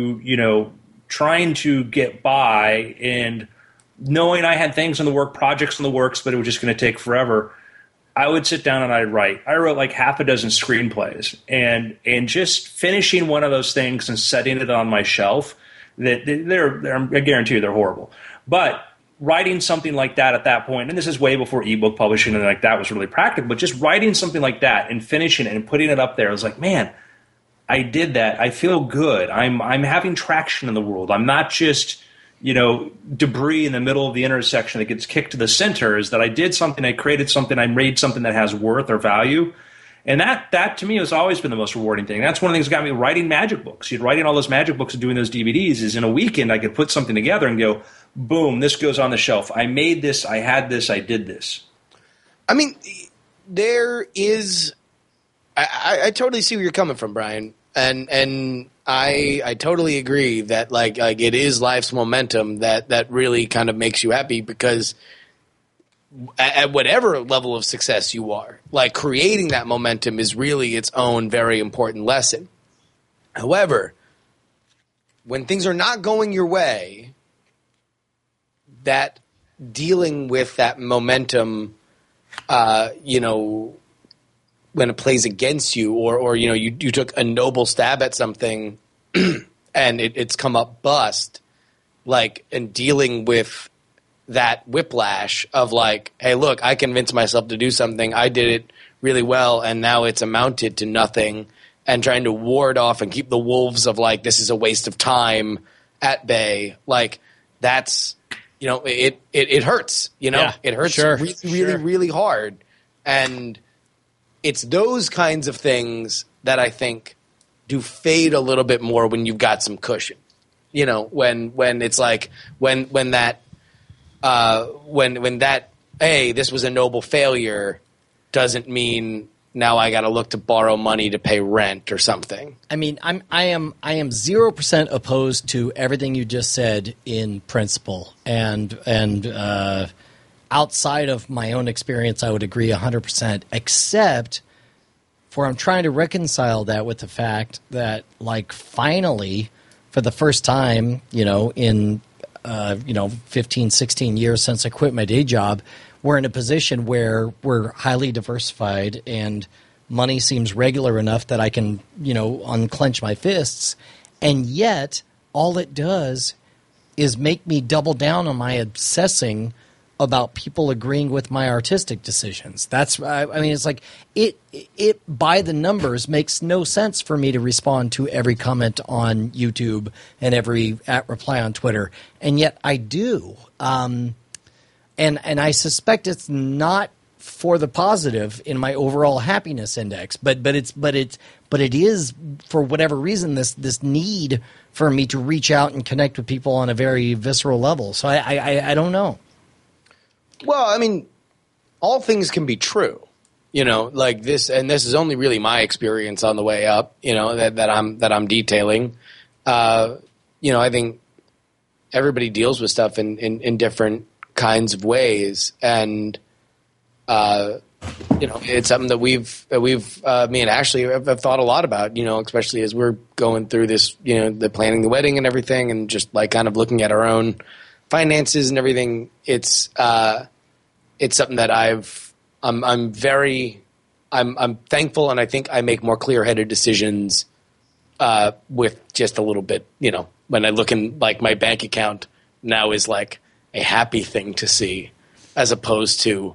get by, and knowing I had things in the work, projects in the works, but it was just going to take forever. I would sit down and I'd write. I wrote like half a dozen screenplays, and just finishing one of those things and setting it on my shelf. That I guarantee you they're horrible. But writing something like that at that point, and this is way before ebook publishing and like that was really practical, but just writing something like that and finishing it and putting it up there, I was like, man, I did that. I feel good. I'm having traction in the world. I'm not just, debris in the middle of the intersection that gets kicked to the center. Is that I did something, I created something, I made something that has worth or value. And that to me has always been the most rewarding thing. That's one of the things that got me writing magic books. Writing all those magic books and doing those DVDs is in a weekend I could put something together and go, boom, this goes on the shelf. I made this, I had this, I did this. I mean, there is – I totally see where you're coming from, Brian. And I totally agree that like it is life's momentum that really kind of makes you happy, because at whatever level of success you are, like creating that momentum is really its own very important lesson. However, when things are not going your way, that dealing with that momentum, when it plays against you, or you took a noble stab at something and it's come up bust, like, and dealing with that whiplash of like, hey, look, I convinced myself to do something, I did it really well, and now it's amounted to nothing, and trying to ward off and keep the wolves of like, this is a waste of time at bay, like that's, it hurts, it hurts really hard. And it's those kinds of things that I think do fade a little bit more when you've got some cushion. When it's like when that hey, this was a noble failure doesn't mean now I got to look to borrow money to pay rent or something. I mean, I am 0% opposed to everything you just said in principle, and outside of my own experience, I would agree 100%. Except for I'm trying to reconcile that with the fact that, like, finally, for the first time, in 15, 16 years since I quit my day job, we're in a position where we're highly diversified and money seems regular enough that I can, unclench my fists. And yet, all it does is make me double down on my obsessing about people agreeing with my artistic decisions. That's, it's like it by the numbers makes no sense for me to respond to every comment on YouTube and every reply on Twitter, and yet I do. And I suspect it's not for the positive in my overall happiness index, but it is, for whatever reason, this need for me to reach out and connect with people on a very visceral level. So I don't know. Well, I mean, all things can be true, like this, and this is only really my experience on the way up, that I'm detailing. I think everybody deals with stuff in different kinds of ways, and it's something that we've me and Ashley have thought a lot about, especially as we're going through this, the planning the wedding and everything, and just like kind of looking at our own finances and everything. It's something that I'm thankful, and I think I make more clear-headed decisions with just a little bit, when I look in, like, my bank account now is like a happy thing to see, as opposed to,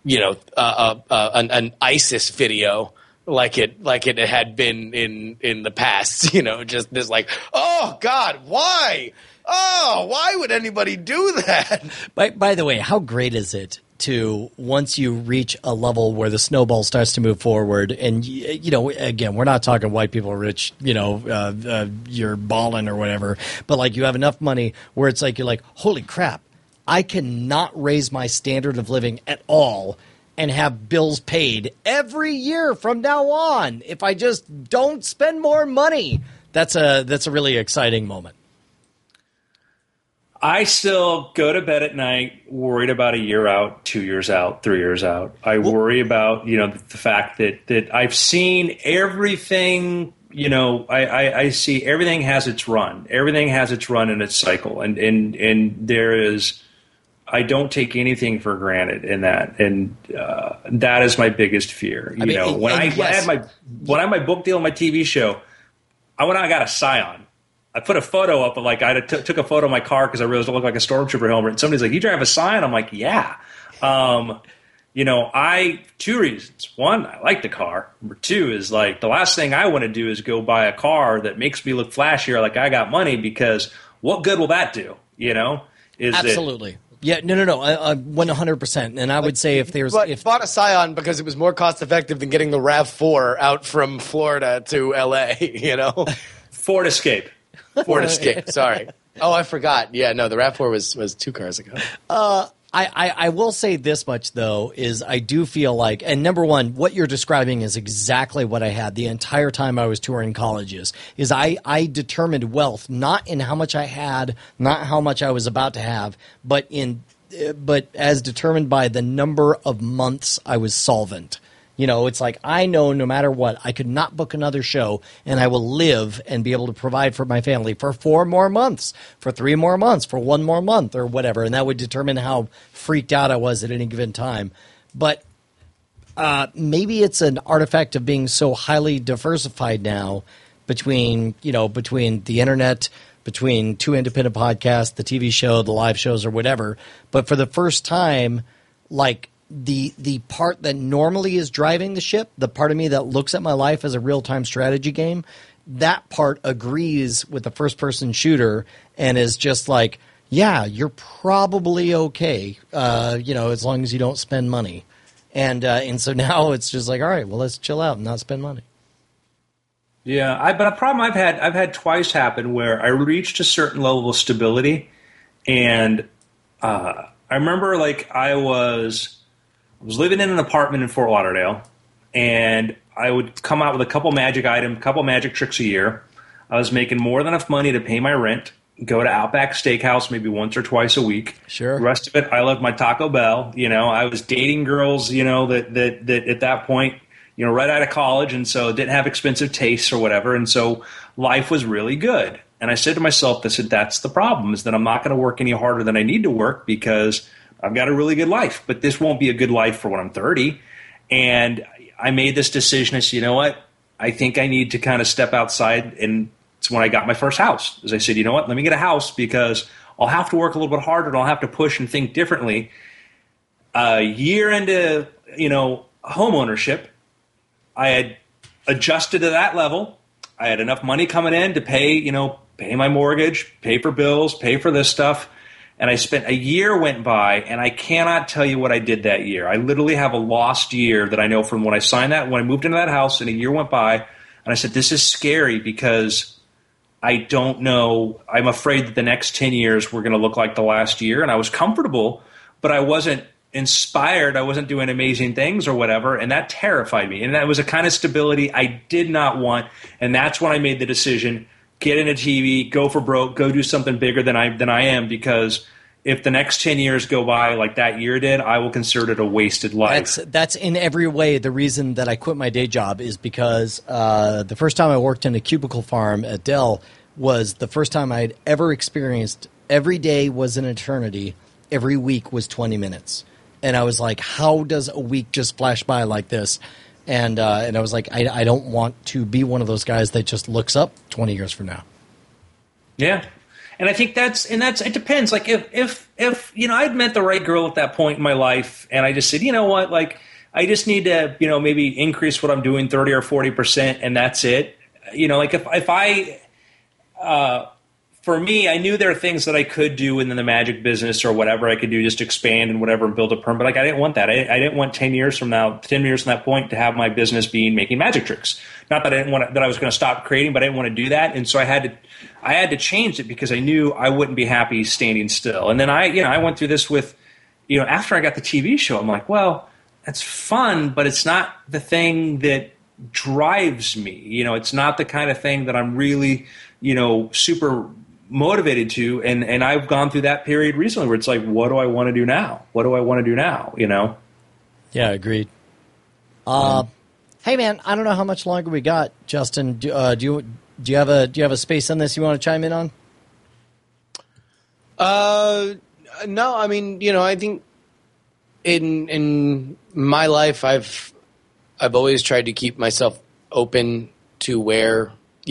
an ISIS video like it had been in the past, just this like, oh God, why? Oh, why would anybody do that? By the way, how great is it to, once you reach a level where the snowball starts to move forward, and again, we're not talking white people rich, you're balling or whatever, but like you have enough money where it's like you're like, holy crap, I cannot raise my standard of living at all and have bills paid every year from now on if I just don't spend more money. That's a really exciting moment. I still go to bed at night worried about a year out, 2 years out, 3 years out. I worry about, the fact that I've seen everything, I see everything has its run. Everything has its run in its cycle. And there is, I don't take anything for granted in that. And that is my biggest fear. When I had my book deal on my TV show, I went out and got a Scion. I put a photo up of, like, I took a photo of my car because I realized it looked like a Stormtrooper helmet. And somebody's like, you drive a Scion? I'm like, yeah. Two reasons. One, I like the car. Number two is, like, the last thing I want to do is go buy a car that makes me look flashier like I got money, because what good will that do? Absolutely. Yeah, no, 100%. And I would say if bought a Scion because it was more cost effective than getting the RAV4 out from Florida to LA, Ford Escape. Ford Escape, sorry. Oh, I forgot. Yeah, no, the RAV4 was 2 cars ago. I will say this much, though, is I do feel like, and number one, what you're describing is exactly what I had the entire time I was touring colleges, is I determined wealth, not in how much I had, not how much I was about to have, but as determined by the number of months I was solvent. You know, it's like I know no matter what, I could not book another show and I will live and be able to provide for my family for 4 more months, for 3 more months, for 1 more month or whatever. And that would determine how freaked out I was at any given time. But maybe it's an artifact of being so highly diversified now between the internet, between 2 independent podcasts, the TV show, the live shows or whatever. But for the first time, like, the part that normally is driving the ship, the part of me that looks at my life as a real-time strategy game, that part agrees with the first-person shooter and is just like, yeah, you're probably okay, as long as you don't spend money. And so now it's just like, all right, well, let's chill out and not spend money. Yeah, but a problem I've had twice happen where I reached a certain level of stability, and I remember like I was living in an apartment in Fort Lauderdale, and I would come out with a couple magic tricks a year. I was making more than enough money to pay my rent, go to Outback Steakhouse maybe once or twice a week. Sure. The rest of it, I loved my Taco Bell. You know, I was dating girls, that at that point, right out of college, and so didn't have expensive tastes or whatever, and so life was really good. And I said to myself, that's the problem, is that I'm not going to work any harder than I need to work because I've got a really good life, but this won't be a good life for when I'm 30. And I made this decision. I said, you know what? I think I need to kind of step outside. And it's when I got my first house. As I said, you know what? Let me get a house because I'll have to work a little bit harder and I'll have to push and think differently. A year into, home ownership, I had adjusted to that level. I had enough money coming in to pay my mortgage, pay for bills, pay for this stuff. And I spent a year went by, and I cannot tell you what I did that year. I literally have a lost year that I know from when I moved into that house, and a year went by, and I said, this is scary because I don't know. I'm afraid that the next 10 years were going to look like the last year. And I was comfortable, but I wasn't inspired. I wasn't doing amazing things or whatever, and that terrified me. And that was a kind of stability I did not want, and that's when I made the decision, get into TV, go for broke, go do something bigger than I am, because if the next 10 years go by like that year did, I will consider it a wasted life. That's in every way the reason that I quit my day job, is because the first time I worked in a cubicle farm at Dell was the first time I'd ever experienced every day was an eternity, every week was 20 minutes. And I was like, how does a week just flash by like this? And I was like, I don't want to be one of those guys that just looks up 20 years from now. Yeah. And I think it depends. Like if I'd met the right girl at that point in my life, and I just said, you know what, like I just need to, maybe increase what I'm doing 30 or 40%, and that's it. Like if I, for me, I knew there are things that I could do in the magic business or whatever I could do, just expand and whatever and build a firm. But like I didn't want that. I didn't want 10 years from that point to have my business being making magic tricks. Not that that I was going to stop creating, but I didn't want to do that. And so I had to change it because I knew I wouldn't be happy standing still. And then I went through this with, after I got the TV show, I'm like, well, that's fun, but it's not the thing that drives me. It's not the kind of thing that I'm really, super motivated to, and I've gone through that period recently where it's like, what do I want to do now? What do I want to do now? Yeah, agreed. Hey man, I don't know how much longer we got. Justin, do you have a space on this you want to chime in on? No, I mean, I think in my life I've always tried to keep myself open to where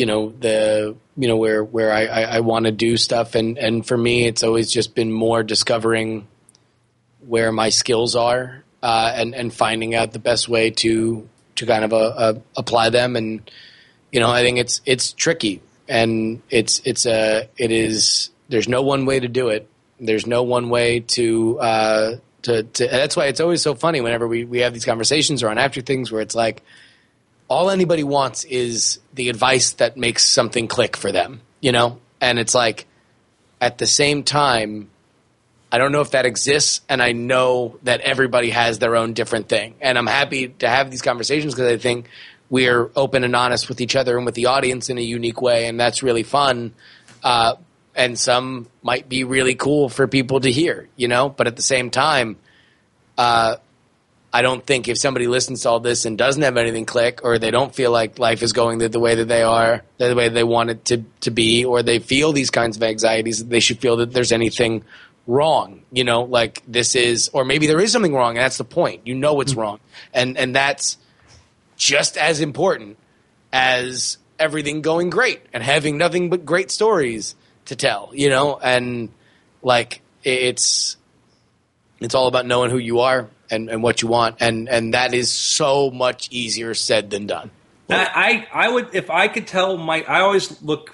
where I want to do stuff. And for me, it's always just been more discovering where my skills are and finding out the best way to kind of apply them. And, I think it's tricky, and there's no one way to do it. There's no one way to that's why it's always so funny whenever we have these conversations or on after things where it's like, all anybody wants is the advice that makes something click for them, And it's like, at the same time, I don't know if that exists, and I know that everybody has their own different thing. And I'm happy to have these conversations because I think we're open and honest with each other and with the audience in a unique way, and that's really fun. And some might be really cool for people to hear, But at the same time, I don't think if somebody listens to all this and doesn't have anything click, or they don't feel like life is going the way that they are, the way they want it to be, or they feel these kinds of anxieties, they should feel that there's anything wrong, like this is, or maybe there is something wrong, and that's the point. It's wrong. And that's just as important as everything going great and having nothing but great stories to tell, and like it's all about knowing who you are and what you want, and that is so much easier said than done. I would, if I could tell I always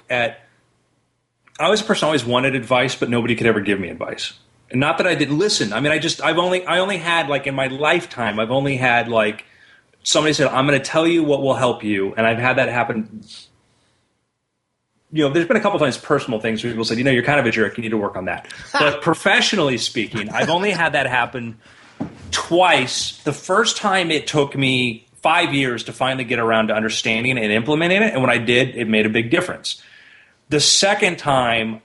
a person who always wanted advice, but nobody could ever give me advice. And not that I didn't listen. I mean, I only had, like, in my lifetime, I've only had, like, somebody said, I'm going to tell you what will help you. And I've had that happen. There's been a couple times personal things where people said, you're kind of a jerk. You need to work on that. But professionally speaking, I've only had that happen twice. The first time it took me 5 years to finally get around to understanding and implementing it. And when I did, it made a big difference. The second time,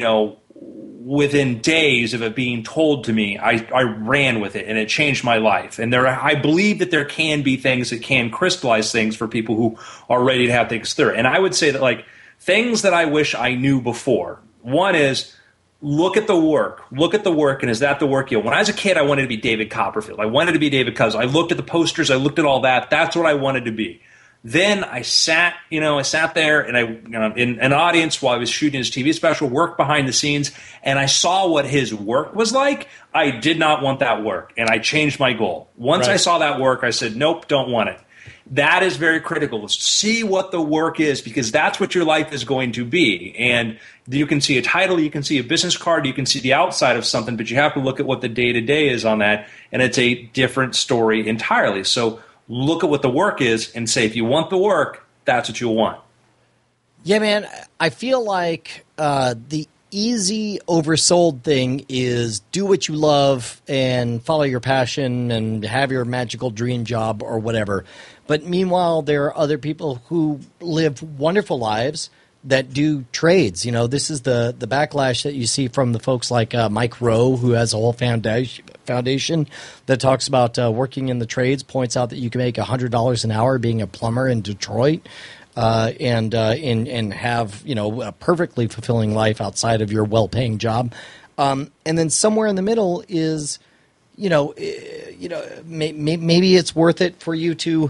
within days of it being told to me, I ran with it, and it changed my life. And I believe that there can be things that can crystallize things for people who are ready to have things through. And I would say that, like, things that I wish I knew before. One is, look at the work, and is that the work you? When I was a kid, I wanted to be David Copperfield. I wanted to be David Cousins. I looked at the posters. I looked at all that. That's what I wanted to be. Then I sat there and in an audience while I was shooting his TV special, worked behind the scenes, and I saw what his work was like. I did not want that work, and I changed my goal. Once I saw that work, I said, nope, don't want it. That is very critical. See what the work is, because that's what your life is going to be. And you can see a title, you can see a business card, you can see the outside of something, but you have to look at what the day-to-day is on that, and it's a different story entirely. So look at what the work is and say, if you want the work, that's what you'll want. Yeah, man, I feel like the easy oversold thing is do what you love and follow your passion and have your magical dream job or whatever. But meanwhile, there are other people who live wonderful lives that do trades. This is the backlash that you see from the folks like Mike Rowe, who has a whole foundation that talks about working in the trades, points out that you can make $100 an hour being a plumber in Detroit, and have a perfectly fulfilling life outside of your well-paying job. And then somewhere in the middle is, maybe it's worth it for you to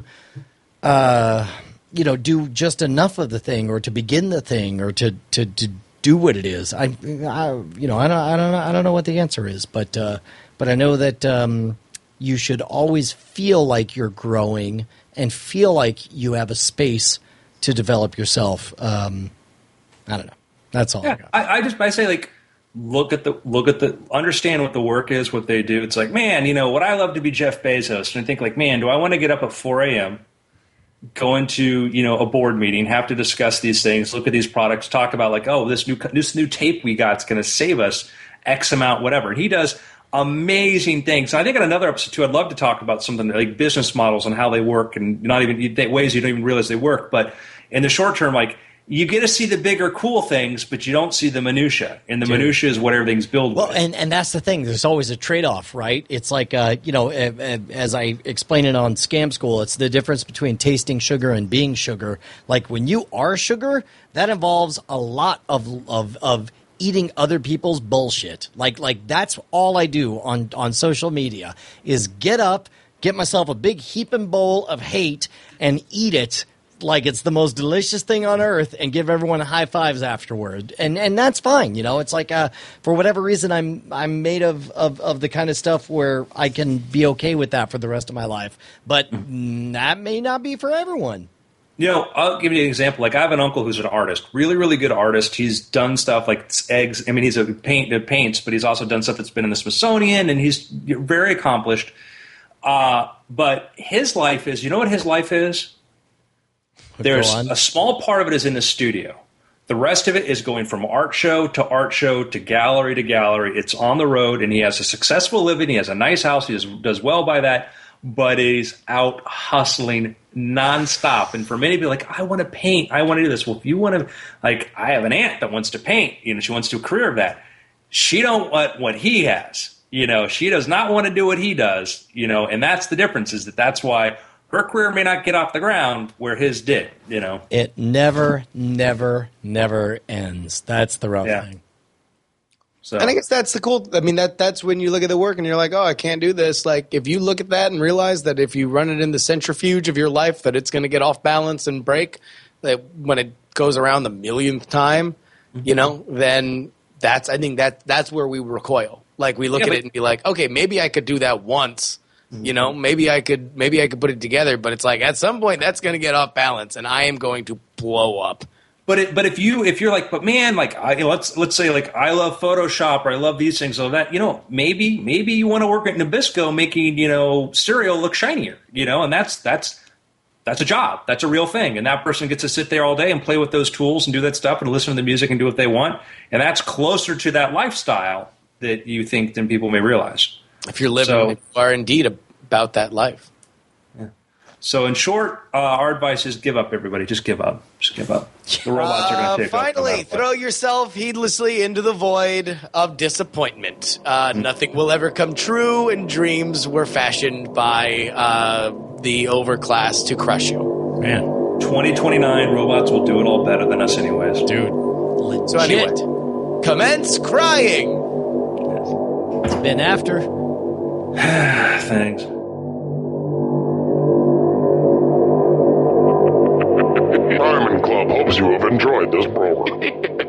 do just enough of the thing, or to begin the thing, or to do what it is. I don't know what the answer is, but I know that you should always feel like you're growing and feel like you have a space to develop yourself. I don't know. That's all. Yeah, I say, like, look at the understand what the work is, what they do. It's like, man, would I love to be Jeff Bezos? And I think, like, man, do I want to get up at 4 a.m., go into, a board meeting, have to discuss these things, look at these products, talk about, like, oh, this new tape we got is going to save us X amount, whatever. And he does amazing things. And I think in another episode too, I'd love to talk about something like business models and how they work, and not even ways you don't even realize they work. But in the short term, like, you get to see the bigger cool things, but you don't see the minutia. And the minutia is what everything's built with. Well, and that's the thing. There's always a trade-off, right? It's like, as I explain it on Scam School, it's the difference between tasting sugar and being sugar. Like, when you are sugar, that involves a lot of eating other people's bullshit. Like that's all I do on social media is get up, get myself a big heaping bowl of hate, and eat it like it's the most delicious thing on earth, and give everyone high fives afterward. And that's fine. It's like, for whatever reason, I'm made of the kind of stuff where I can be okay with that for the rest of my life. But that may not be for everyone. I'll give you an example. Like, I have an uncle who's an artist, really, really good artist. He's done stuff like eggs. I mean, he's paints, but he's also done stuff that's been in the Smithsonian, and he's very accomplished. But his life is, what his life is? There's a small part of it is in the studio. The rest of it is going from art show to gallery to gallery. It's on the road, and he has a successful living. He has a nice house. He does well by that, but he's out hustling nonstop. And for many people, like, I want to paint. I want to do this. Well, if you want to, like, I have an aunt that wants to paint. She wants to do a career of that. She don't want what he has. She does not want to do what he does. And that's the difference. Is that's why her career may not get off the ground where his did, It never ends. That's the rough thing. So, and I guess that's the cool. I mean, that's when you look at the work and you're like, oh, I can't do this. Like, if you look at that and realize that if you run it in the centrifuge of your life, that it's going to get off balance and break, that when it goes around the millionth time, then I think that's where we recoil. Like, we look at it and be like, okay, maybe I could do that once. Maybe I could put it together, but it's like at some point that's going to get off balance, and I am going to blow up. But if you're like, but man, like let's say like I love Photoshop or I love these things, so that maybe you want to work at Nabisco making cereal look shinier, and that's a job, that's a real thing, and that person gets to sit there all day and play with those tools and do that stuff and listen to the music and do what they want, and that's closer to that lifestyle that you think than people may realize. If you're living, if you are indeed about that life. Yeah. So in short, our advice is give up, everybody. Just give up. Just give up. The robots are going to take finally, throw yourself heedlessly into the void of disappointment. Nothing will ever come true, and dreams were fashioned by the overclass to crush you. Man, 2029, robots will do it all better than us anyways. Dude, legit. So anyway, commence crying. It's been after. Thanks. Diamond Club hopes you have enjoyed this program.